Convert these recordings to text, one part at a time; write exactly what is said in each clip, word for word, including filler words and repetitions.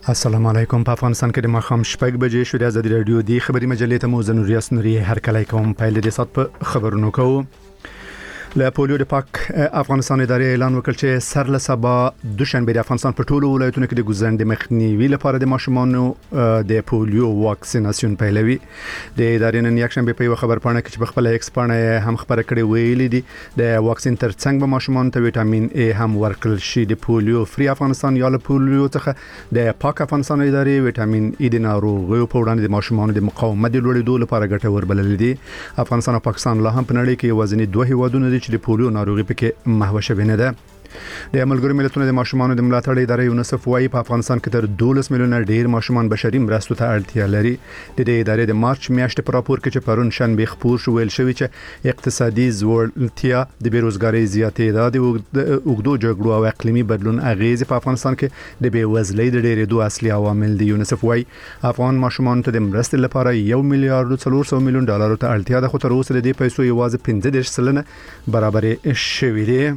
السلام علیکم. په افغانستان کې د ماښام شپږ بجې شو. د ازادي رادیو د خبري مجلې ته مو زنوریاس نوري هر کله کوم پایل د سات په خبرونو کوو. له پولیو د پاک افغانستان ادارې اعلان وکړ چې سر له سبا دوشنبه د افغانستان په ټولو ولایتونو کې د ګوزند مخنیوي لپاره د ماشومانو د پولیو واکسیناسیون پیلوي. د ادارې نن یک شنبه په یو خبر پاڼه کې چې په خپل ایکس پاڼه هم خبره کړې ویلې دي د واکسین ترڅنګ به ماشومانو ته وټامین ای هم ورکړل شي. د پولیو فری افغانستان یا له پولیو څخه د پاک افغانستان ادارې وټامین ای د ناروغیو په وړاندې د ماشومانو د مقاومت لوړېدو لپاره ګټور بلل دي. افغانستان او پاکستان لا هم په نړۍ کې وزني دوه هیوادونه دي چې د پولیو ناروغي پکې محو شوی نه ده. د ملګرو ملتونو د ماشومانو د ملاتړ ادارې یونیسف وايي په افغانستان کې تر دولس میلیونه ډیر ماشومان بشري مرستو ته اړتیا لري. د دې ادارې د مارچ میاشتې په راپور کې چې پرون شنبه خبر شو ویل شوی چې اقتصادي ځوړتیا د بیروزګاری زیاتېدا د اوږدو جګړو او اقلیمي بدلون اغیز په افغانستان کې د بیوزلۍ د ډېرېدو اصلي عوامل دي. یونیسف وايي افغان ماشومان ته د مرستې لپاره یو میلیارډ څلور سوه میلیون ډالر ته اړتیا ده، خو تر اوسه د دې پیسو یوازې پنځه دېرش سلنه برابرې شوې دي.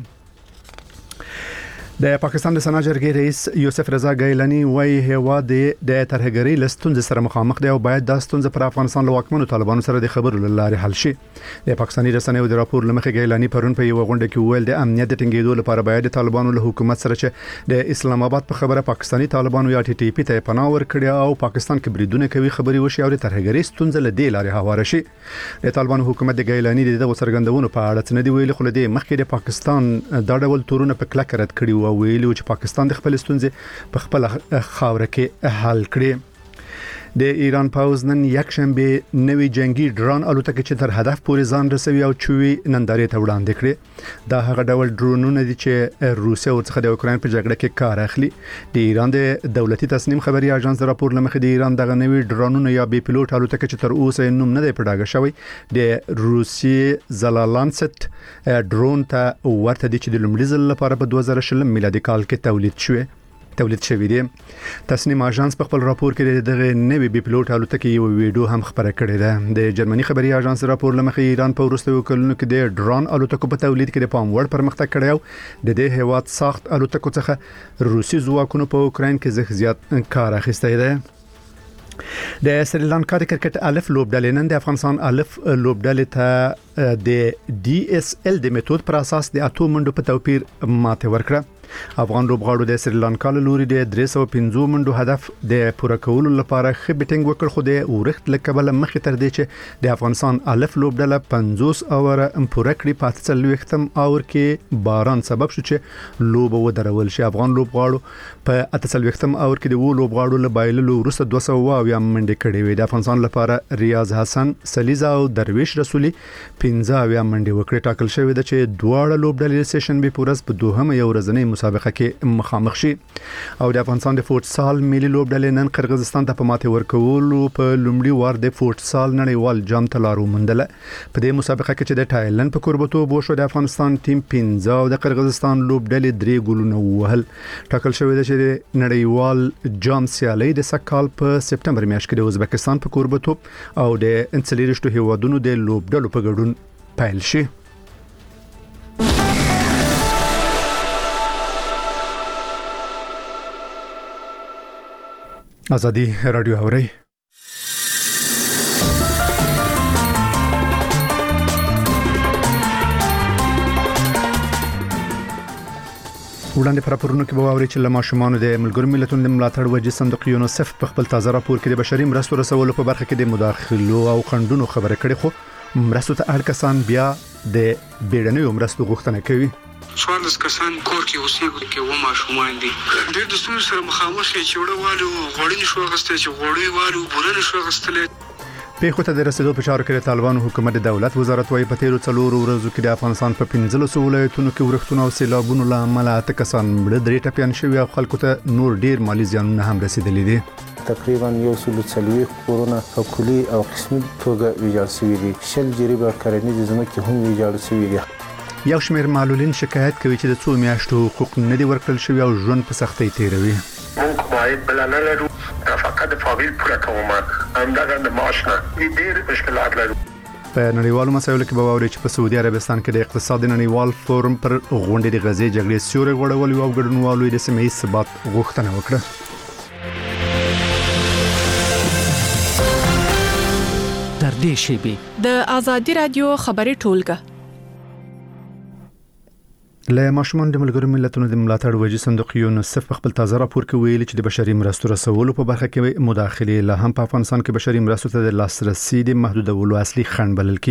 د پاکستان د سنا جرګې رئیس یوسف رضا ګیلانی وايي هوا د د ترهګری لستون سره مخامخ دی او باید د ستونزې پر افغانستان له واکمنو طالبانو سره د خبرو لاره حل شي. د پاکستاني رسنیو د راپور لمخې ګیلانی پرون په یو غونډه کې ویل د امنیت د ټینګېدو لپاره باید د طالبانو له حکومت سره چې د اسلام آباد په خبره پاکستاني طالبانو یا ټي ټي پی ته پناه ورکړي او پاکستان کې بریدونه کوي خبري وشي او د ترهګری ستونزې له دې لارې هواره شي. د طالبانو حکومت د ګیلانی د دغه څرګندونو په اړه څه نه دی ویلي، خو د مخکې د پاکستان دا ډول تورونه په کلک رد کړي او ویلي چې پاکستان د خپل ستونزې په خپل خاور کې حل کړي. د ایران پاوز نن یک شنبه نوې جنگي ډرون الوتکه چې تر هدف پورې ځان رسوي او چوي نندارې ته وړاندې کړي. دا هغه ډول ډرونونه دي چې روسیه ورڅخه د اوکراین په جګړه کې کار اخلي. د ایران د دولتي تصنیم خبري اژانس د راپور لمخې د ایران دغه نوې ډرونونه یا بي پيلوټ الوتکه چې تر اوسه نوم نه دی پړاګه شوی د روسیې زلالانست ډرون ته ورته دي چې د لومړي ځل لپاره په دوه زره شل میلادي کال کې تولید شوی تولید شوی دی. تصنیم اژانس په خپل راپور کې دغه نوې بي پيلوټ الوتکه یو ویډیو هم خبره کړې ده. د جرمني خبري اژانس راپور لمخې ایران په وروستیو کلونو کې د ډرون الوتکو په تولید کې د پام وړ پرمختګ کړی او د دې هیواد ساخت الوتکو څخه روسي ځواکونو په اوکراین کې زیات کار اخیستی دی. د سریلانکا د کرکټ الف لوبډلې نن د افغانستان الف لوبډلې ته د ډي اس ال د میتود پر اساس د اته منډو په توپیر ماته ورکړه. افغان لوبغاړو د سریلانکا له لوري د درې سوه پنځه منډو هدف د پوره کولو لپاره ښه بیټینګ وکړ، خو د ورښت لکبل مخې تر دې چې د افغانستان الف لوبډله پنځوس اوره پوره کړی په څلوېښتم اور کې باران سبب شو چې لوبه ودرول شي. افغان لوبغاړو په اته څلوېښتم اور کې د وو لوبغاړو له بایللو وروسته دوه سوه اویا منډې کړې وې. د افغانستان لپاره ریاض حسن سلیزا او درویش رسولي پنځه اویا منډې وکړې. ټاکل شوی د چې دواړه لوبډلې سیشن به پورز په دوهمه یو ورځنۍ مسابقه کې مخامخ شي. او د افغانستان د فوټسال ملي لوبډلې نن قرغیزستان ته په ماته ورکولو په لومړي وار د فوټسال نړیوال جام ته لارو موندله. په دې مسابقه کې چې د تایلند په کوربتوب وشو د افغانستان ټیم پنځه او د قرغیزستان لوبډلې درې ګولونه وهل. ټاکل شوی دی چې د نړیوال جام سیالي د سکهال په سپتمبر میاشت کې د ازبکستان په کوربتوب او د انسلیرشتو هیوادونو د لوبډلو په ګډون پیل شي. ازادي رادیو اوري وړاندې پر راپورونو کې به واوري چې له ماشومانو د ملګرو ملتونو د ملاتړ وجې صندوق یونیسف په خپل تازه راپور کې د بشري مرستو رسولو په برخه کې د مداخلو او خنډونو خبره کړې، خو مرستو ته اړ کسان بیا د بیړنیو مرستو غوښتنه کوي. څوارلس کسان کور کې اوسېږي کې و ماشومان دي. ډېر د ستونزو سره مخامخ دي چې وړه والو غوړي نشو اخیستلی، چې غوړي والو بوره نشو اخیستلی. پیښو ته د رسیدو په چارو کې د طالبانو حکومت د دولت وزارت وايي په تیرو څلورو ورځو کې د افغانستان په پنځلسو ولایتونو کې ورښتونه او سیلابونو له امله اته کسان مړه، درې ټپیان شوي او خلکو ته نور ډیر مالي زیانونه هم رسیدلي دي. تقریبا یو سل څلوېښت کورونه په کلي او قسمي توګه ویجاړ شوي دي. شل جریبه کرنیزې ځمکې هم ویجاړ شوي دي. یو شمېر معلولین شکایت کوي چې د څو میاشتو حقوق نه دي ورکړل شوي او ژوند په سختۍ تیروي. موږ باید بل نه لرو، فقط د فامیل پوره کوم همدغه د معاش نه ډېر مشکلات لرو. په نړیوالو مسایلو کې به واوري چې په سعودي عربستان کې د اقتصادي نړیوال فورم پر غونډې د غزې جګړې سیوري غوړولو او ګډونوالو د سیمې ثبات غوښتنه وکړه. نږدې شي. د ازادي رادیو خبري ټولګه له ماشومان د ملګرو ملتونو د ملاتړ وجې صندوق یونیسف په خپل تازه راپور کې ویلي چې د بشري مرستو رسولو په برخه کې مداخله له هم په افغانستان کې بشري مرستو ته د لاسرسي د محدودولو اصلي خنډ بلل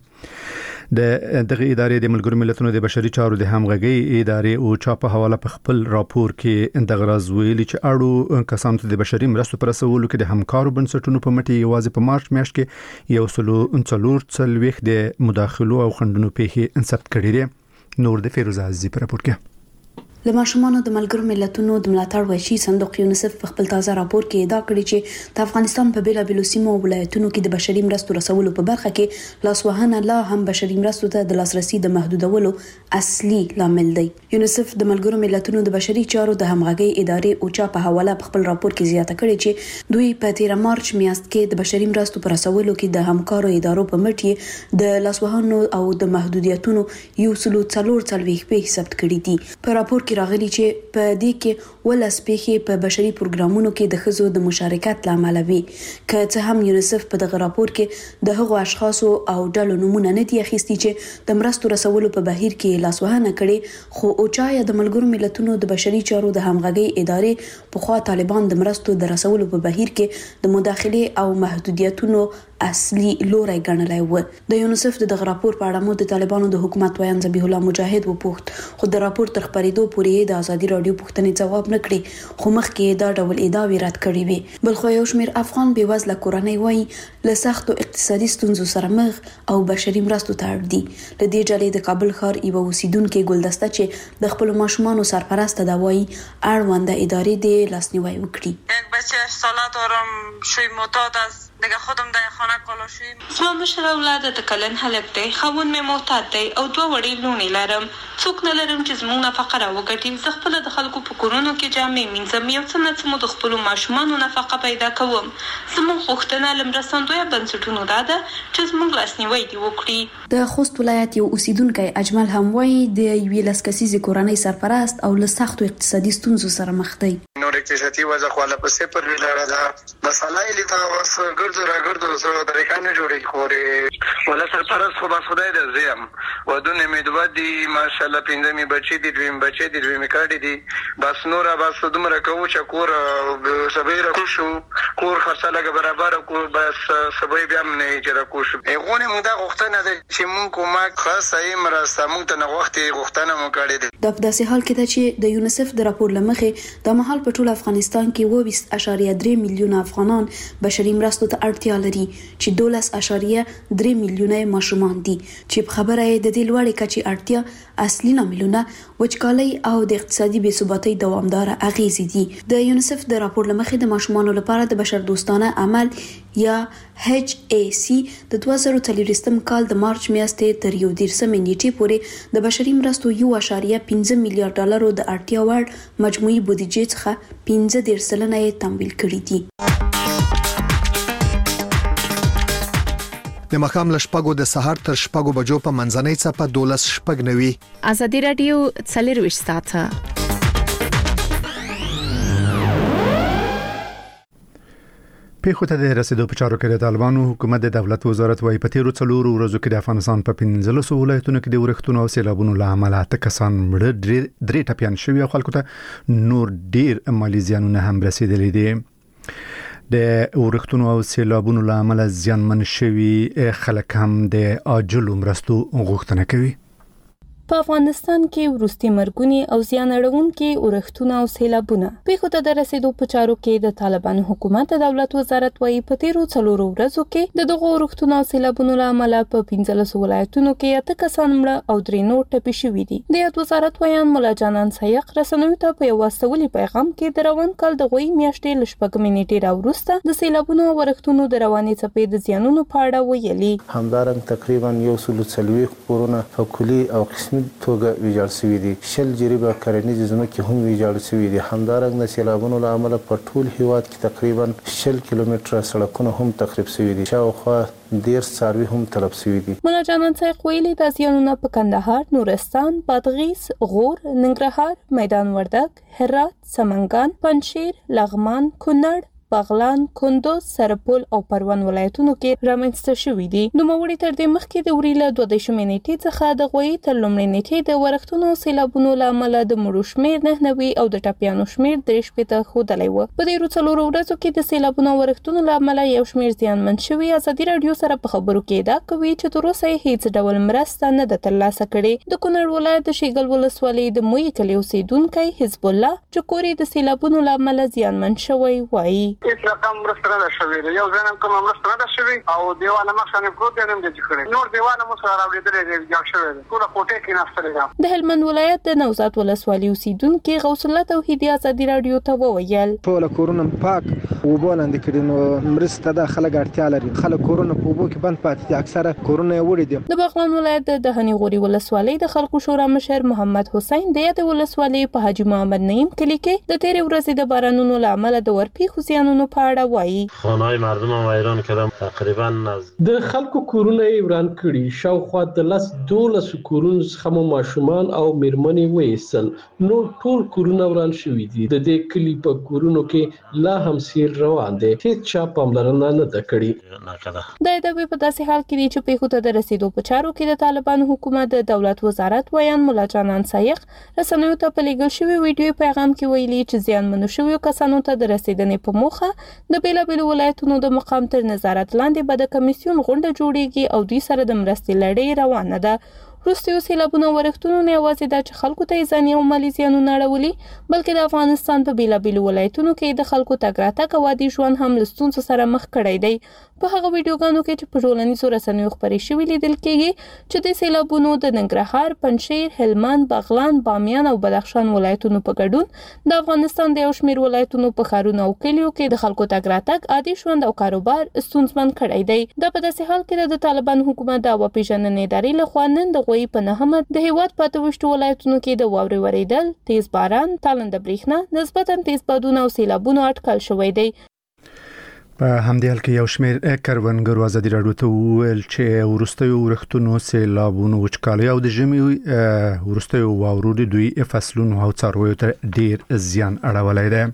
کیږي. د دغه ادارې د ملګرو ملتونو د بشري چارو د همغږي ادارې او چا په حواله په خپل راپور کې د غرض ویلي چې اړو کسانو ته د بشري مرستو پر رسولو کې د همکارو بنسټونو په مټي یوازې په مارچ میاشت کې یو سلو انڅلور څلويخ د مداخلو او خندونو پیښې انسپت کړي دي. نور د فیروز عزیزی پر راپور کې د ماشومانو د ملګرو ملتونو د ملاتړ وشي صندوق یونیسف په خپل تازه راپور کې ادعا کړې چې د افغانستان په بیلابېلو سیمو او ولایتونو کې د بشري مرستو رسولو په برخه کې لاسوهنه لا هم بشري مرستو ته د لاسرسي د محدودولو اصلي لامل دی. یونیسف د ملګرو ملتونو د بشري چارو د همغږي ادارې او چا په حواله په خپل راپور کې زیاته کړې چې دوی په تیر مارچ میاشت کې د بشري مرستو پر رسولو کې د همکارو ادارو په مټ د لاسوهنو او د محدودیتونو یو سلو څلور څلويخ پیښې ثبت کړې دي. په راپور کې راغلي چې په دې کې ولس پیښې په بشري پروګرامونو کې د خزو د مشارکت لامل وي. که څه هم یونیسف په دغه راپور کې د هغو اشخاصو او ډلو نمونه نه دي اخیستي چې د مرستو رسولو په بهیر کې لاسوهنه کړي، خو اوچا د ملګرو ملتونو د بشري چارو د همغږي ادارې په خوا طالبان د مرستو د رسولو په بهیر کې د مداخله او محدودیتونو اصلي لوري ګڼلای و. د یونیسف د دغه راپور په اړه مو د طالبانو د حکومت ویان ذبیح الله مجاهد وپوښت، خو د راپور تر خبرېدو پورې د ازادي رادیو پوښتنې ځواب نه کړی، خو مخکې دا ډول ادعاوې رد کړې وي. بل خو یو شمېر افغان بېوزله کورنۍ وایي له سختو اقتصادي ستونزو سره مخ او بشري مرستو ته اړ دي. له دې ډلې د کابل ښار یو اوسیدونکو ګلدسته چې د خپل ماشومانو سرپرسته دا وایي اړونده ادارې د لاسنیوي وکړي. یک بچه هشت ساله دارم، شوی معتاد است، دیگه خودم در خانه کالا شویم. زما مشر اولاد د کلن هلک دی، خاوند مې معتاد دی او دوه وړې لوڼې لرم. څوک نه لرم چې زموږ نفقه راوګټي. زه خپله د خلکو په کورونو کې جامې مینځم، یو څه نه څه مو د خپلو ماشومانو نفقه پیدا کوم. زموږ غوښتنه له مرستندویه بنسټونو دا ده چې زموږ لاسنیوی دې وکړي. د خوست ولایت یو اوسیدونکی اجمل هم وایي د یوې لس کسیزې کورنۍ سرپرست او له سختو اقتصادي ستونزو سره مخ دی. نور اقتصادي وضع خو له پسې پر ویلاره ده. مسئله یې لیتا واس ګرځو را ګرځو سره طریقه نه جوړي خوري. ولا سرپرست خو بس خدای دې زیم ودونه امیدوار دي ماشاءالله پیندمي بچي دي دویم بچي دي دویم کاډي دي بس نور بس دومره کوو چې کور سبیر کو شو کور خرڅه لګ برابر کو بس سبې بیا نه چې را کو شو. غونه موږ دا غوښتنه ده چې موږ کومه خاصه یې مرسته موږ ته نه وخت غوښتنه مو کړې ده. د داسې حال کې ده چې د یونیسف د راپور لمخې د مهال په ټول افغانستان کې اووه ویشت اعشاریه درې میلیونه افغانان بشري مرستو ته اړتیا لري چې دولس اعشاریه درې میلیونه ماشومان دي چې په خبره یې د دې لوړې کچې اړتیا اصلي لاملونه وچکالي او د اقتصادي بې ثباتۍ دوامداره اغیزې دي. د یونیسف د راپور لمخې د ماشومانو لپاره د بشر دوستانه عمل یا ایچ ای سی د دوه زره څلوېښتم کال د مارچ میاشتې تر یو دېرشمې نیټې پورې د بشري مرستو یو اعشاریه پنځه میلیارډ ډالرو د اړتیا وړ مجموعي بودیجې څخه پنځه دېرش سلنه یې تمویل کړي دي. د مخام لشپګو د سحر تر شپګو بجو په منځنۍ څپه دولس شپګ نوي. ازادي رادیو څلرويشت ساعته پیښو ته د رسیدو په چارو کې د طالبانو حکومت د دولت وزارت وايي په تیرو څلورو ورځو کې د افغانستان په پنځلسو ولایتونو کې د ورښتونو او سیلابونو له امله اته کسان مړه درې ټپیان شوي او خلکو ته نور ډیر مالي زیانونه هم رسیدلي دي. د ورښتونو او سیلابونو له امله زیانمن شوي خلک هم د عاجلو مرستو غوښتنه کوي. په افغانستان کې وروستي مرګونی او زیان اړونکي ورښتونه او سیلابونه پیښو ته د رسیدو په چارو کې د طالبانو حکومت د دولت وزارت وايي په تیرو څلورو ورځو کې د دغو ورښتونو او سیلابونو له امله په پنځلسو ولایتونو کې اته کسان مړه او درې نور ټپي شوي دي. د یاد وزارت ویان مولا جانان سایق رسنوي ته په یو واستولي پیغام کې د روان کال د غوي میاشتې ل شپږمې نیټې راوروسته د سیلابونو او ورښتونو د روانې څپې د زیانونو په اړه ویلي. همدارنګه تقریبا یو سل څلوېښت کورونه په کلي او قسمي توګه ویجاړ شوي دي. شل جریبه کرنیزې ځمکې هم ویجاړ شوي دي. همدارنګه د سیلابونو له امله په ټول هیواد کې تقریبا شل کیلومتره سړکونه هم تخریب شوي دي. شاوخوا ډېر څاروي هم تلف شوي دي. مولا جانان سایق ویلي دا زیانونه په کندهار، نورستان، بادغیس، غور، ننګرهار، میدان وردګ، هرات، سمنګان، پنجشیر، لغمان، کونړ، بغلان، کندوز، سرپل او پروان ولایتونو کې رامنځته شوې دي. نوموړي تر دې مخکې د وریله دوه دیرشمې نیټې څخه د غوي تر لومړۍ نیټې د ورښتونو سیلابونو له امله د مړو شمېر نه نوي او د ټپیانو شمېر درې شپېته ښودلی و. په تېرو څلورو ورځو کې د سیلابونو او ورښتونو له امله یو شمېر زیانمن شوي. ازادي راډیو سره په خبرو کې ادعا کوي چې تر اوسه یې هیڅ ډول مرسته نه ده ترلاسه کړې. د کونړ ولایت د شیګل ولسوالۍ د موی کلي اوسیدونکی حزب الله چې کور یې د سیلابونو له امله زیانمن شوی وایي. هیڅ رقم مرسته نه ده شوې. یو ځل هم کومه مرسته نه ده شوې او دیوال مخ باندې پروت دی هم دې کړی. نور دیوال مو سره راوړېدلې دی جوړ شوی دی. ټول کوټه کې ناستلې ده. د هلمند ولایت د نوزاد ولسوالۍ اوسیدونکي غوث الله توحیدي ازادي راډیو ته وویل ټول کورونه پاک وبو لاندې کړي نو مرسته د خلک اړتیا لري. خلک کورونه په وبو کې بند پاتې دي. اکثره کورونه وړي دي. د بغلان ولایت د دهنی غوري ولسوالۍ د خلکو شورا مشر محمد حسین د یاد ولسوالۍ په حاجی محمد نعیم کلی کې د تیرې ورځې د بارانونو له امله د ورپېښو زیانونو په اړه وایي. خانه‌های مردم ویران کړم. تقریبا د خلکو کورونه یې وران کړي. شاوخوا د لس دولس کورونو څخه ماشومان او میرمنې وایستل. نو ټول کورونه وران شوي دي. د دې کلی په کورونو کې لا هم سیل روان دی. هیڅ چا پاملرنه نه ده کړې. د ادبي په داسې حال کې دي چې پیښو ته د رسیدو په چارو کې د طالبانو حکومت د دولت وزارت ویان مولا جانان سایق رسنیو ته په لېږل شوي ویډیو پیغام کې ویلي چې زیانمنو شویو کسانو ته د رسیدنې په موخه د بېلابېلو ولایتونو د مقام تر نظارت لاندې به د کمیسیون غونډه جوړیږي او دوی سره د مرستې لړۍ روانه ده. وروستیو سیلابونو او ورښتونو نه یوازې دا چې خلکو ته یې ځاني او مالي زیانونه اړولي بلکې د افغانستان په بېلابېلو ولایتونو کې د خلکو تګ راتګ او عادي ژوند هم له ستونزو سره مخ کړی دی. په هغه ویډیوګانو کې چې په ټولنیزو رسنیو خپرې شوي لیدل کېږي چې د سیلابونو د ننګرهار، پنجشیر، هلمند، بغلان، بامیان او بدخشان ولایتونو په ګډون د افغانستان د یو شمېر ولایتونو په ښارونو او کلیو کې د خلکو تګ راتګ، عادي ژوند او کاروبار ستونزمن کړی دی. دا په داسې حال کې د طالبان حکومت د هوا پیژندنې ادارې لخوا نن د غوي په نهمه د هیواد په اته ویشتو ولایتونو کې د واورې ورېدل، تیز باران، تالنده برېښنا، نسبتا تیز بادونه او سیلابونو اټکل شوی دی. په همدې حال کې یو شمېر کروندګرو ازادي راډیو ته وویل چې وروستیو ورښتونو، سیلابونو، وچکالۍ او د ژمي وروستیو واورو د دوی فصلونو او څارویو ته ډیر زیان اړولی دی.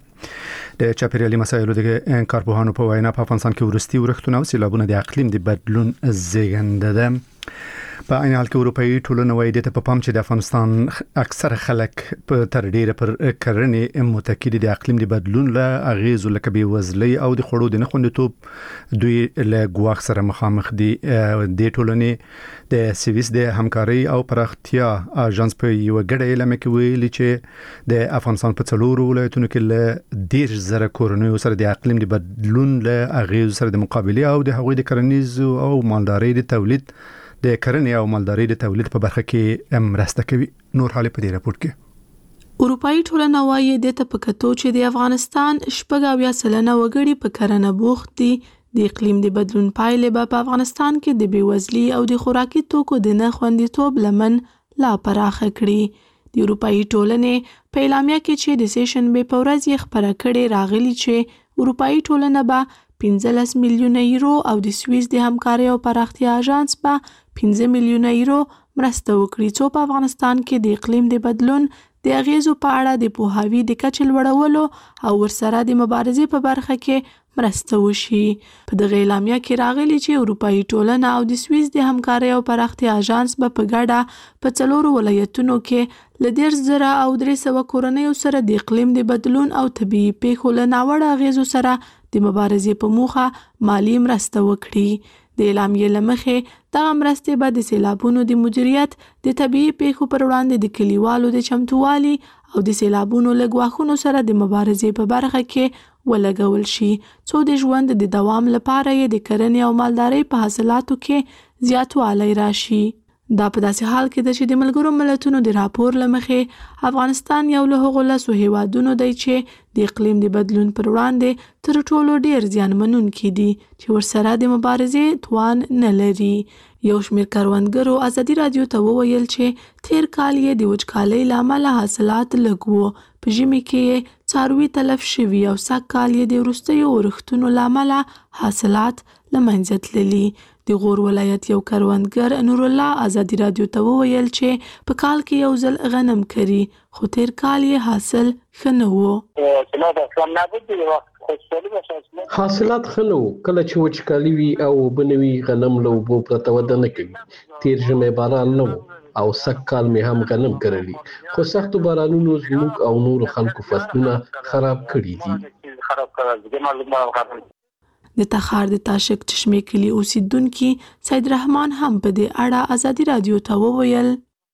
د چاپیریالي مسایلو د کارپوهانو په وینا په افغانستان کې وروستي ورښتونه او سیلابونه د اقلیم د بدلون زیږنده ده. په عین حال کې اروپאי ټولنه وايي د په پام چې د افغانستان اکثر خلک په تر ډیره پر کرنې متکی د اقلیم د بدلون له اغیزو لکه بې وزلۍ او د خوړو د نه خوندیتوب دوی له ګواښ سره مخامخ دي. د ټولنې د سویس د همکاري او پراختیا اژانس په یو غړي اعلان کې ویلي چې د افغانستان په څلورو ولایتونو کې له ډیر زره کورنیو سره د اقلیم د بدلون له اغیزو سره د مقابله او د هغوی د کرنیزو او مالدارۍ د تولید د کرنې او مالدارۍ د تولید په برخه کې مرسته کوي. نور حالې په دې راپور کې اروپאי ټولنه وايي د تپکتو چې د افغانستان شپږ اویا سلنه وګړي په کرنه بوخت دي. د اقلیم د بدلون پایلې به په افغانستان کې د بېوزلۍ او د خوراکي توکو د نه خوندیتوب لمن لا پراخه کړي. د اروپאי ټولنې په اعلامیه کې چې د سیشنبې په ورځ یې خپره کړې راغلي چې اروپאי ټولنه به پنځلس میلیونه یورو او د سویس د همکارۍ او پراختیا اژانس به پنځه میلیونه یورو مرسته وکړي څو په افغانستان کې د اقلیم د بدلون د اغیزو په اړه د پوهاوي د کچې لوړولو او ورسره د مبارزې په برخه کې مرسته وشي. په دغه اعلامیه کې راغلي چې اروپאי ټولنه او د سویس د همکارۍ او پراختیا اژانس به په ګډه په څلورو ولایتونو کې له دېرش زره او درې سوه کورنیو سره د اقلیم د بدلون او طبیعي پیښو له ناوړه اغیزو سره د مبارزې په موخه مالی مرسته وکړي. د اعلامیې له مخې دغه مرستې به د سیلابونو د مدیریت، د طبیعي پیښو پر وړاندې د کلیوالو د چمتووالي او د سیلابونو له ګواښونو سره د مبارزې په برخه کې ولګول شي څو د ژوند د دوام لپاره یې د کرنې او مالدارۍ په حاصلاتو کې زیاتوالی راشي. دا په داسې حال کې ده چې د ملګرو ملتونو د راپور له مخې افغانستان یو له هغو لسو هیوادونو دی چې د اقلیم د بدلون پر وړاندې تر ټولو ډیر زیانمنونکي دي چې ورسره د مبارزې توان نه لري. یو شمېر کروندګرو ازادي راډیو ته وویل چې تیر کال یې د وچکالۍ له امله حاصلات لږ وو، په ژمي کې یې څاروي تلف شوي او سږ کال یې د وروستیو ورښتونو له امله حاصلات له منځه تللي. د غور ولایت یو کروندګر نور الله ازادي راډیو ته وویل چې په کال کې یو ځل غنم کري خو تیر کال یې حاصل ښه نه و. چنو د اسلام نابود دی وخت حاصلات خنو کله چې وچکالي وي او بنوي غنم له اوبو پرته وده نه کوي. تیر ژمي باران نه او سږکال مې هم غنم کرلي، خو سختو بارانونو زموږ او نورو خلکو فصلونه خراب کړي دي. د تخار د تاشک چشمه کلی اوسیدونکو سید رحمان هم په دې اړه ازادي رادیو ته وویل.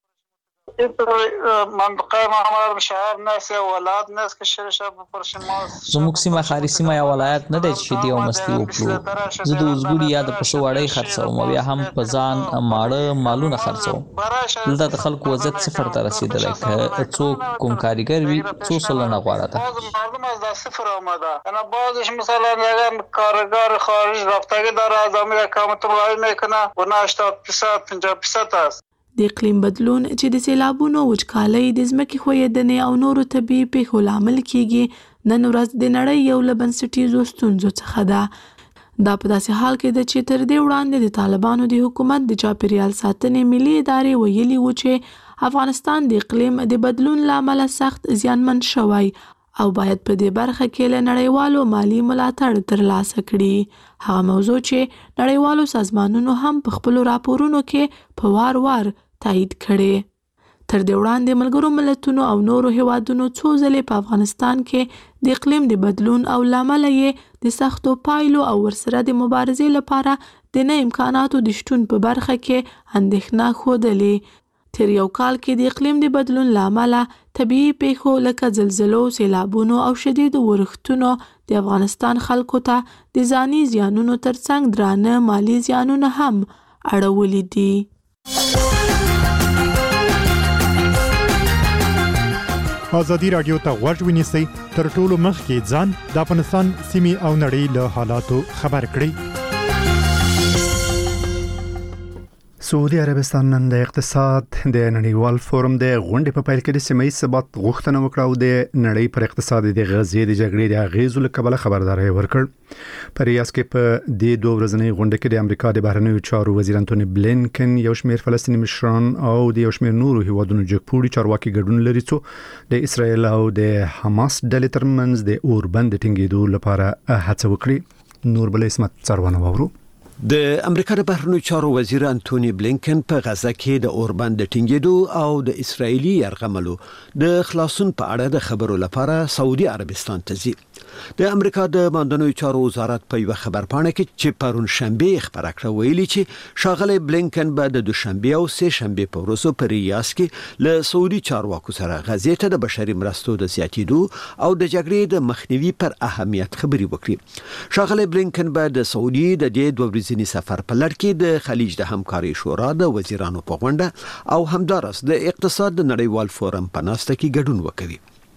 منطقه محمد شهر ناس ولادت ناس کې شرشه په پرشماس زموږ سیمه خاري سیمه یا ولایت نه دی چې دی او مستی وکړو. زه د اوسګوډي یا د پښو وړۍ خرڅوم او بیا هم په ځان ماړه مالونه خرڅوم. دلته د خلکو وضعیت صفر ته رسیدلی، که څوک کوم کاریګر وي څو سلنه غوره ده. معلومه از صفر آمده. انا بعضش مثلا اگر کارگر خارج رفتگی داره از امیر اقامت الله میکنه و نه هشتاد درصد پنجاه درصد است. د اقلیم بدلون چې د سیلابونو، وچکالۍ، د ځمکې ښویېدنې او نورو طبیعي پیښو لامل کیږي، نن ورځ د نړۍ یو له بنسټیزو ستونزو څخه ده. دا په داسې حال کې ده چې تر دې وړاندې د طالبانو د حکومت د چاپیریال ساتنې ملي ادارې ویلي و چې افغانستان د اقلیم د بدلون له امله سخت زیانمن شوی او باید په دې برخه کې له نړیوالو مالی ملاتړ ترلاسه کړي. هغه موضوع چې نړیوالو سازمانونو هم په خپلو راپورونو کې په وار وار تایید کړي. تر دې وړاندې ملګرو ملتونو او نورو هیوادونو څو ځلې په افغانستان کې د اقلیم د بدلون او لامل یې د سختو پایلو او ورسره د مبارزې لپاره د نه امکاناتو د شتون په برخه کې اندېښنه ښودلې. تیر یو کال کې د اقلیم د بدلون لامل طبيعي پیښو لکه زلزلو، سیلابونو او شدید ورښتونو د افغانستان خلکو ته د ځاني زیانونو ترڅنګ درانه مالی زیانونه هم اړولي دي. ازادي رادیو ته غوږ ونیسئ، تر ټولو مخکې ځان د افغانستان سیمې او نړۍ له حالاتو خبر کړئ. سعودي عربستان نن د اقتصاد د نړیوال فورم د غونډې په پیل کې د سیمه ییز ثبات غوښتنه وکړه او د نړۍ پر اقتصاد د غزې د جګړې د اغیزو له کبله خبرداري ورکړ. په ریاض کې په دې دوه ورځنۍ غونډه کې د امریکا د بهرنیو چارو وزیر انټونی بلینکن، یو شمېر فلسطیني مشران او د یو شمېر نورو هیوادونو جګپوړي چارواکي ګډون لري څو د اسرایل او د حماس ډلې ترمنځ د اوربند ټینګېدو لپاره هڅه وکړي. نور بل اسمت څرونه وورو. د امریکا د بهرنیو چارو وزیر انټونی بلینکن په غزه کې د اوربند ټینګېدو او د اسرایلی یرغملو د خلاصون په اړه د خبرو لپاره سعودي عربستان ته ځي. د امریکا د ماندنیو چارو وزارت په یو خبرپاڼه کې چې پرون شنبه خبره کړه ویلي چې شاغله بلینکن به د دوشنبه او سه شنبه په ورځو په ریاض کې له سعودي چارواکو سره غزې ته د بشري مرستو د زیاتېدو او د جګړې د مخنیوي پر اهمیت خبري وکړي. شاغله بلینکن به د سعودي د دې دوه ورځني سفر په لړ کې د خلیج د همکاري شورا د وزیرانو په غونډه او همدارس د اقتصاد د نړیوال فورم په ناسته کې ګډون وکړي.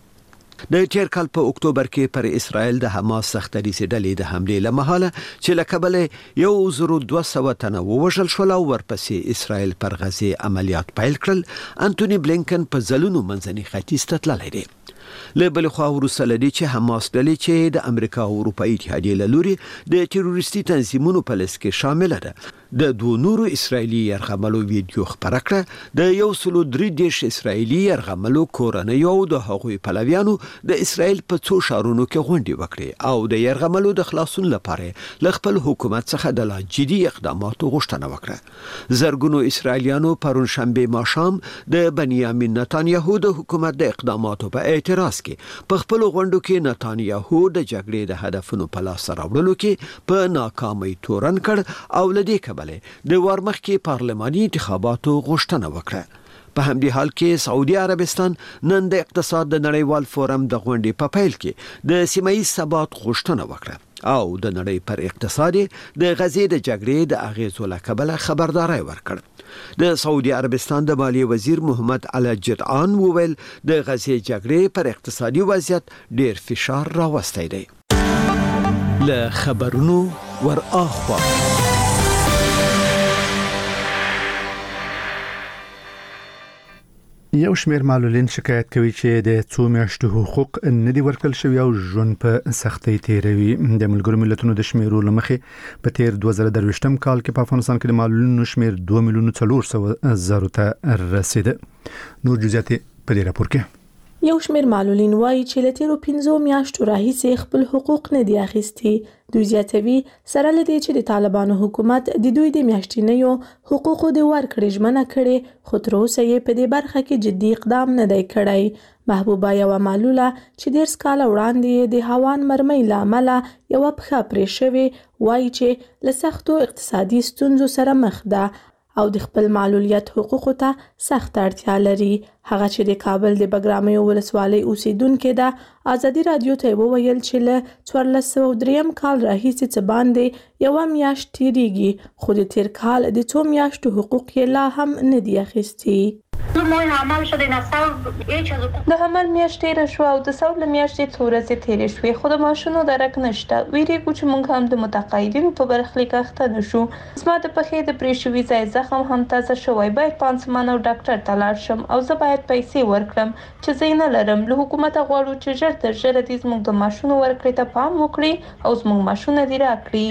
د تیر کال په اکتوبر کې پر اسرائیل د حماس سختریزې ډلې د حمله لمحاله چې لکبل یو زرو دوه سوه تنه ووژل شول او ورپسې اسرائیل پر غزې عملیات پیل کړل. انټونی بلینکن په ځلونو منځني ختیځ ته تللی دی. له بل خوا وروسته لدی چې حماس ډلې چې د امریکا او اروپאי اتحادیې له لوري د تروریستي تنظیمونو په لست کې شامل ده، د دوه نورو اسرایلی یرغملو ویډیو خبره کړه. د یو سلو درې دیش اسرایلی یرغملو کورنۍ او د هغوی پلویانو د اسرایل په څو شهرونو کې غونډې وکړې او د یرغملو د خلاصون لپاره ل خپل حکومت څخه د لا جدي اقداماتو غوښتنه وکړه. زرګونو اسرایلیانو پرون شنبه ماښام د بنیامین نتانیاهو د حکومت د اقداماتو په اعتراض کې په خپل غونډو کې نتانیاهو د جګړې د هدفونو په لاس راوړلو کې په ناکامۍ تورن کړ او لدې کبله د ورمخ کې پارلماني انتخاباتو غوښتنه وکړه. په همدې حال کې سعودي عربستان نن د اقتصاد د نړیوال فورم د غونډې په پیل کې د سیمه ییز ثبات غوښتنه وکړه او د نړۍ پر اقتصاد د غزې د جګړې د اغیزو له کبله خبرداري ورکړ. د سعودي عربستان د مالیې وزیر محمد علی جدعان وویل د غزې جګړې پر اقتصادي وضعیت ډیر فشار راوستی دی. له خبرونو ور اخوا یو شمېر معلولین شکایت کوي چې د څو میاشتو حقوق نه دي ورکړل شوی او ژوند په سختۍ تیروي. د ملګرو ملتونو د شمیرو لمخې په تیر دوه زره درویشتم کال کې په افغانستان کې د معلولینو شمیر دوه میلیونه څلور سوه زره ته رسیده. نور جزئیات په دې راپور کې. یو شمېر معلولین وایي چې له تیرو پنځو میاشتو راهیسې خپل حقوق نه دي اخیستي. دوی زیاتوي سره له دې چې د طالبانو حکومت د دوی د میاشتنیو حقوقو د ورکړې ژمنه کړې، خو تر اوسه یې په دې برخه کې جدي اقدام نه دی کړی. محبوبه یوه معلوله چې ډېر کاله وړاندې د هاوان مرمۍ له امله یوه پښه پرې شوې وایي چې له سختو اقتصادي ستونزو سره مخ ده او د خپل معلولیت حقوقو ته سخت اړتیا لري. هغه چې د کابل د بګرامیو ولسوالۍ اوسیدونکې ده ازادي رادیو ته وویل چې له څوارلس سوه دریم کال راهیسې څه باندې یوه میاشت تیریږي، خو د تیر کال د څو میاشتو حقوق یې لا هم نه دي اخیستي. د حمل میاشت تیره شوه او د سول میاشتې څو ورځې تیرې شوې، خو د معاشونو درک نشته. ویریږو چې موږ هم د متقاعدینو په برخلیک اخته نشو. زما د پښې د پرې شوي ځای زخم هم تازه شوی، باید پانسمان او ډاکټر ته لاړ شم او زه باید پیسې ورکړم چې زه یې نه لرم. له حکومته غواړو چې ژر تر ژره دې زموږ د معاشونو ورکړې ته پام وکړي او زموږ معاشونه دې راکړي.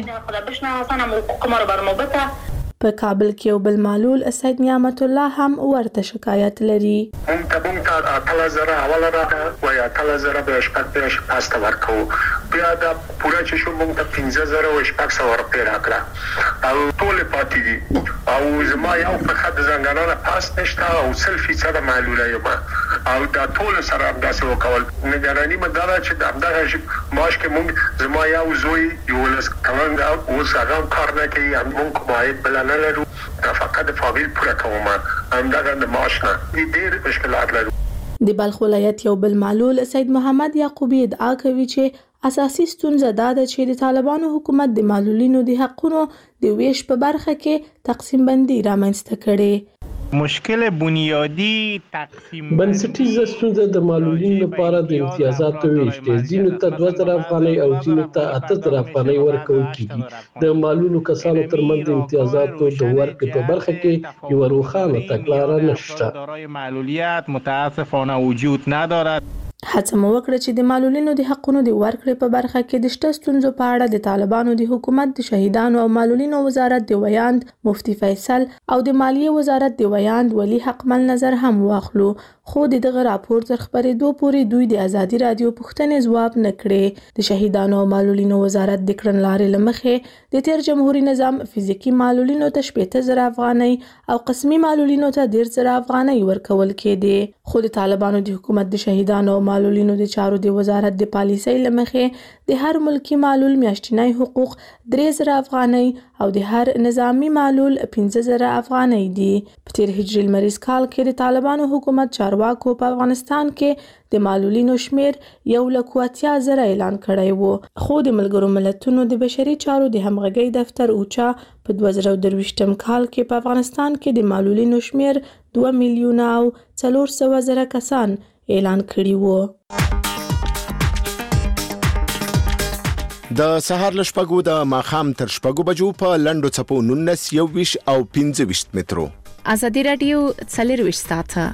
په کابل کې یو بل معلول سید نعمت الله هم ورته شکایت لري. هم ته هم ته اتل زره اول راغله وای اتل زره به شپږ پیش پاسته ورکو، بیا دا پوره چې شو موږ ته پنځه زره او شپږ سوه روپۍ راکړه او ټول پاتې دي او زما یو په خد زنګانانه پاس نشته او سل فیصد معلوله یم او دا ټول سره همداسې وکول. نگرانی مې دا ده چې د همدغه معاش کې موږ زما یو زوی یولس کلن ده، اوس هغه هم کار نه کوي، موږ کوم عاید بله نه لرو، دا فقط د فامیل پوره کوم، همدغه د معاش نه ډېر مشکلات لرو. د بلخ ولایت یو بل معلول سید محمد یعقوبی ادعا کوي چې اساسي ستونزه دا ده چې د طالبانو حکومت د معلولینو د حقونو د ویش په برخه کې تقسیم بندي رامنځته کړي. مشکل بنیادی تقسیم بنسټیزه ستونزه د معلولینو لپاره د امتیازاتو ویش دی. ځینو ته دوه زره افغانۍ او ځینو ته اته زره افغانۍ ورکول کیږي. د معلولو کسانو ترمنځ د امتیازاتو د ورکړې په برخه کې یوه روښانه تګلاره نشته. دارای معلولیت متاسفانه وجود ندارد. هڅه مو وکړه چې د معلولینو د حقونو د ورکړې په برخه کې د شته ستونزو په اړه د طالبانو د حکومت د شهیدانو او معلولینو وزارت د ویاند مفتي فیصل او د مالیې وزارت د ویاند ولی حقمل نظر هم واخلو، خو د دغه راپور تر خبرېدو پورې دوی د ازادي رادیو پوښتنې ځواب نه کړې. د شهیدانو او معلولینو وزارت د کړنلارې له مخې د تیر جمهوریت نظام فزیکي معلولینو ته شپېته زره افغانۍ او قسمي معلولینو ته ډېر زره افغانۍ ورکول کېدې، خو د طالبانو د حکومت د شهیدانو او معلولینو د چارو د وزارت د پالیسۍ له مخې د هر ملکی معلول میاشتنی حقوق درې زره افغانۍ او د هر نظامی معلول پنځه زره افغانۍ دي. په تیر هجري لمریز کال کې د طالبانو حکومت چارواکو په افغانستان کې د معلولینو شمیر یو لک اتیا زره اعلان کړی وو، خو د ملګرو ملتونو د بشري چارو د همغږۍ دفتر اوچا په دوه زره درویشتم کال کې په افغانستان کې د معلولینو شمیر دوه میلیونه او څلور سوه زره کسان اعلان کړي وو. د سهار له شپږو د ماښام تر شپږو بجو په لنډو څپو نولس یو ویشت او پنځه ویشت مترو. ازادي رادیو څلرویشت ساعته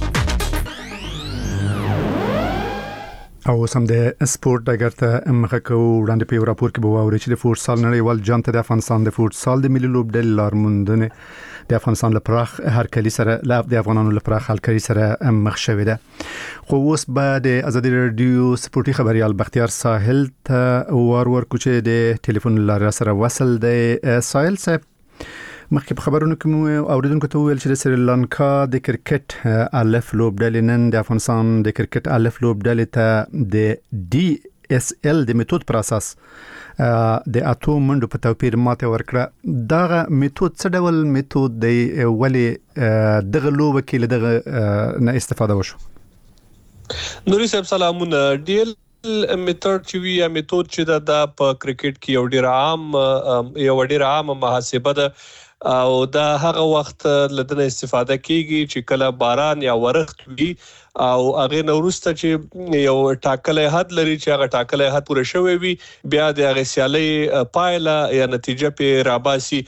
او سم د سپورت ډګر ته مخه کو وړاندې په راپور کې به واوري چې د فوټسال نړیوال جام ته د افغانستان د فوټسال د ملي لوبډلې لارموندنه د افغانستان لپاره هرکلی سره لا د افغانانو لپاره هرکلی سره مخ شوې ده. خو اوس به د ازادي رادیو سپورتي خبريال بختیار ساحل ته ور ورکو چې د ټلیفون لاره سره وصل دی. ساحل صاحب، مخکې په خبرونو کې مو اوریدونکو ته ویل چې د سریلانکا د کرکټ الف لوبډلې نن د افغانستان د کرکټ الف لوبډلې ته د ډي اس ال د میتود پر اساس د اتو منډو په توپیر ماته ورکړه. دغه میتود څه ډول میتود دی، ولی دغه لوب کې دغه نه استفاده وشو؟ نوري صاحب سلامونه. ډیل میتود چې وی یا میتود چې د په کرکټ کې یو ډیر عام یو ډیر عام محاسبه ده او دا هغه وخت لدنه استفاده کیږي چې کله باران یا ورښت وي او هغه نورسته چې یو ټاکلې حد لري چې هغه ټاکلې حد پوره شوی وي، بیا د هغه سیالي پایله یا نتیجه په راباسي.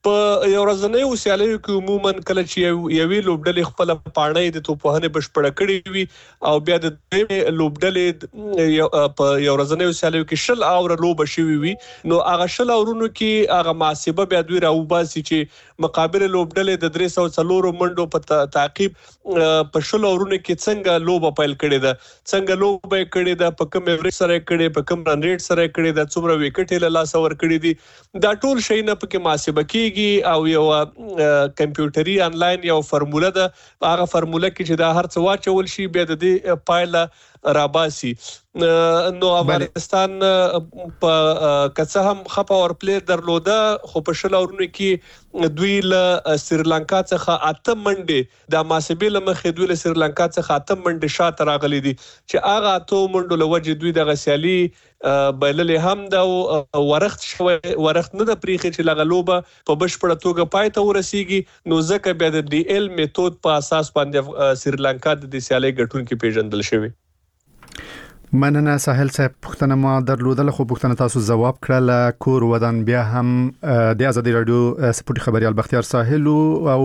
په یو ورځنۍ سیالیو کې عموما کله چې یوې لوبډلې خپل پاڼې د توپوهنې بشپړه کړې وي او بیا د دویمې لوبډلې په یو ورځنۍ سیالیو کې شل اوره لوبه شوي وي نو هغه شل اورونو کې هغه محاسبه بیا دوی راوباسي چې مقابل لوبډلې د درې سوه څلور منډو په تعقیب په شل اورونو کې څنګه لوبه پیل کړې ده، څنګه لوبه کړې ده، په کوم ایوریج سره کړې، په کوم رن ریټ سره کړې ده، څومره وکټ له لاس ور کړې دي، دا ټول شی نه پکې محاسبه کیږي او یو کمپیوټري انلاین یو فرموله ده. هغه فرموله کې چې دا هر څه واچول شي بیا د دې پایله راباسي. نو افغانستان په کڅه هم خپه اور پلی درلوده خو په شل اورونو کې دوی له سریلانکا څخه اته منډې د محاسبې له مخې دوی له سریلانکا څخه اته منډې شاته راغلي دي چې هغه اته منډو له وجې دوی دغه سیالي بایللې هم ده ورښت شوی ورښت نه ده پرېښی چې لغه لوبه په بشپړه توګه پای ته ورسیږي نو ځکه بیا د ډي ایل میتود په اساس باندې سریلانکا د دې سیالۍ ګټونکي پیژندل شوی. مننه ساحل صاحب، پښتنه ما درلودل خو پښتنه تاسو جواب کړل. کور ودان بیا هم د ازادي رادیو سپورټي خبريال بختیار ساحل او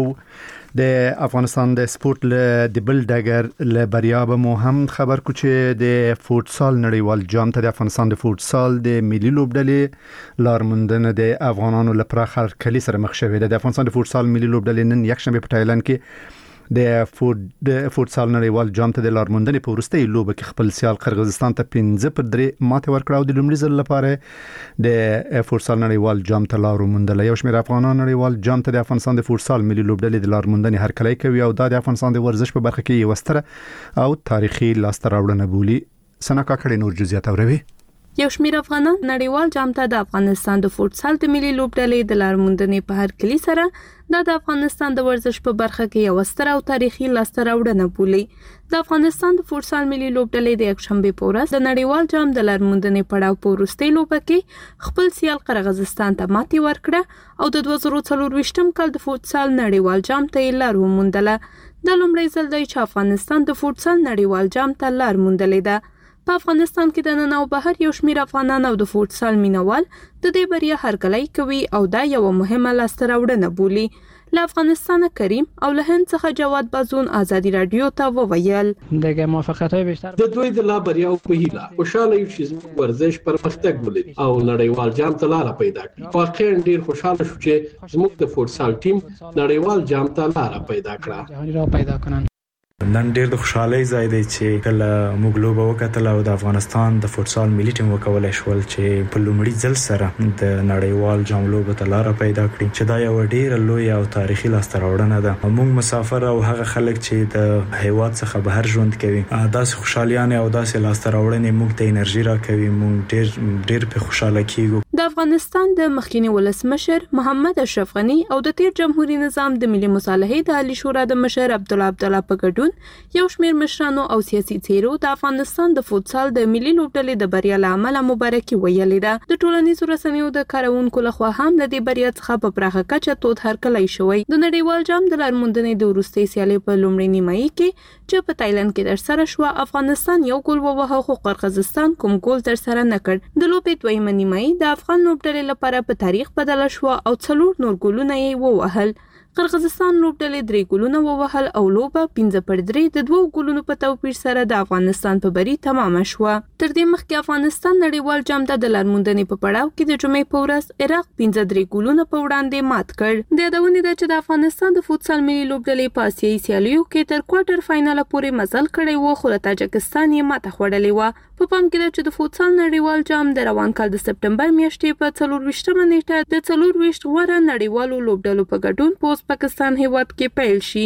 د افغانستان د سپورت له د بل ډګر له بریا به مو هم خبر کو چې د فوتسال نړیوال جام ته د افغانستان د فوتسال د ملي لوبډلې لارموندنه د افغانانو لپاره خلکلی سره مخ شوې ده. د افغانستان د فوتسال ملي لوبډلې نن یکشنبه په تایلند کې د فوت د فوتسال نړیوال جام ته د لارموندنې په وروستۍ لوبه کې خپل سیال قرغیزستان ته پنځه پر درې ماته ورکړه او د لومړي ځل لپاره د فوتسال نړیوال جام ته لارموندل. یو شمېر افغانان نړیوال جام ته د افغانستان د فوتسال ملي لوبډلې د لارموندنې هرکلی کوي او دا د افغانستان د ورزش په برخه کې یو ستره او تاریخي لاسته راوړنه بولي. سنا کاکړې نور جزئیات اوروي. یو شمېر افغانان نړیوال جام ته د افغانستان د فوتسال د ملي لوبډلې د لارموندنې په هرکلی سره دا د افغانستان د ورزش په برخه کې یو ستر او تاریخي لاسته راوړنه بولي. د افغانستان د فوتسال ملي لوبډلې د یکشنبه په ورځ د نړیوال جام د لارموندنې پړاو په وروستۍ لوبه کې خپل سیال قرغیزستان ته ماتې ورکړه او د دوه زره څلورویشتم کال د فوتسال نړیوال جام ته لار وموندله. د لومړي ځل دی چې افغانستان د فوتسال نړیوال جام ته لار موندلې ده. په افغانستان کې د نن او بهر یو شمېر افغانان او د فوتسال مینوال د دې بریا هرکلی کوي او دا یو مهمه لاسته راوړنه بولي. له افغانستان کریم او له هند څخه جواد بازون ازادي رادیو ته وویل دغه موافقت‌های بیشتر د دوی د لا بریا او په هیله خوشاله یو چې ورزش پرمختګ ولري او نړیوال جام ته لار پیدا کړي. واقعا ډیر خوشاله شو چې زموږ د فوتسال ټیم نړیوال جام ته لار پیدا کړه. جهاني را پیدا کړي. نن ډیر د خوشحالۍ ځای دی چې کله موږ لوبه وکتل او د افغانستان د فوتسال ملي ټیم وکولای شول چې په لومړي ځل سره د نړیوال جام لوبه ته لار پیدا کړي چې دا یو ډیر لوی او تاریخي لاسته راوړنه ده. موږ مسافر او هغه خلک چې د هیواد څخه بهر ژوند کوي داسې خوشحالیانه او داسې لاسته راوړنې موږ ته انرژي راکوي. موږ ډیر ډیر په خوشاله کیږو. د افغانستان د مخکینی ولسمشر محمد اشرف غنی او د تیر جمهوریت نظام د ملي مصالحې د عالی شورا د مشر عبد الله عبد الله په ګډون یو شمېر مشرانو او سیاسي څیرو د افغانستان د فوتسال د ملي لوبډلې د بریا لامل مبارکي ویلې ده. د ټولنیزو رسنیو د کارونکو لخوا هم د دې بریا څخه په پراخه کچه تود هرکلی شوی. د نړیوال جام د لارموندنې د وروستۍ سیالۍ په لومړۍ نیمایي کې چې په تایلند کې ترسره شوه افغانستان یو ګول ووهه خو قرغیزستان کوم ګول ترسره نه کړ. د لوبې دویمه نیمایي د افغان لوبډلې لپاره په تاریخ بدله شوه او څلور نور ګولونه یې ووهل. قرغیزستان لوبډلې درې ګولونه ووهل او لوبه پنځه پر درې د دوو ګولونو په توپیر سره د افغانستان په بری تمامه شوه. تر دې مخکې افغانستان نړیوال جام ته د لارموندنې په پړاو کې د جمعې په ورځ عراق پنځه درې ګولونه په وړاندې مات کړ. د یادونې ده چې د افغانستان د فوتسال ملي لوبډلې په اسیایي سیالیو کې تر کوارټر فایناله پورې مزل کړی و خو د تاجکستان یې ماته خوړلې وه. په پام کې ده چې د فوتسال نړیوال جام د روان کال د سپټمبر میاشتې په څلورویشتمه نیټه د څلورویشت غوره نړیوالو لوبډلو په ګډون په پاکستان هیواد کې پیل شي.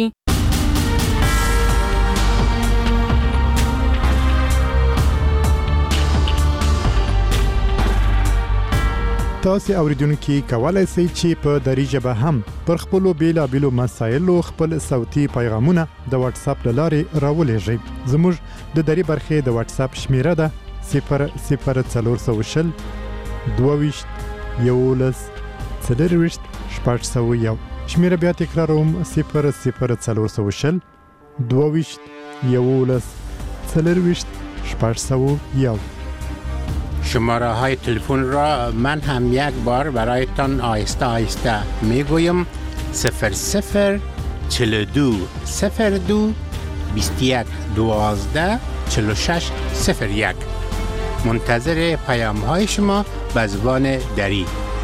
تاسو اوریدونکو کولای شئ چې په دری ژبه هم پر خپل بیلابېلو مسایلو خپل صوتي پیغامونه د واتس اپ لارې راولېږئ. زموږ د دری برخې د واتس اپ شمیره ده صفر صفر څلور سوه شل دوه ویشت یولس څلرویشت شپږ سوه یو. شمیره بیا تکراروم صفر صفر څلور سوه شل دوه ویشت یولس څلرویشت شپږ سوه یو. شماره های تلفن را من هم یک بار برایتان آهسته آهسته میگویم: صفر صفر چهل و دو صفر دو بیست و یک دوازده چهل و شش صفر یک. منتظر پیام های شما به زبان دری.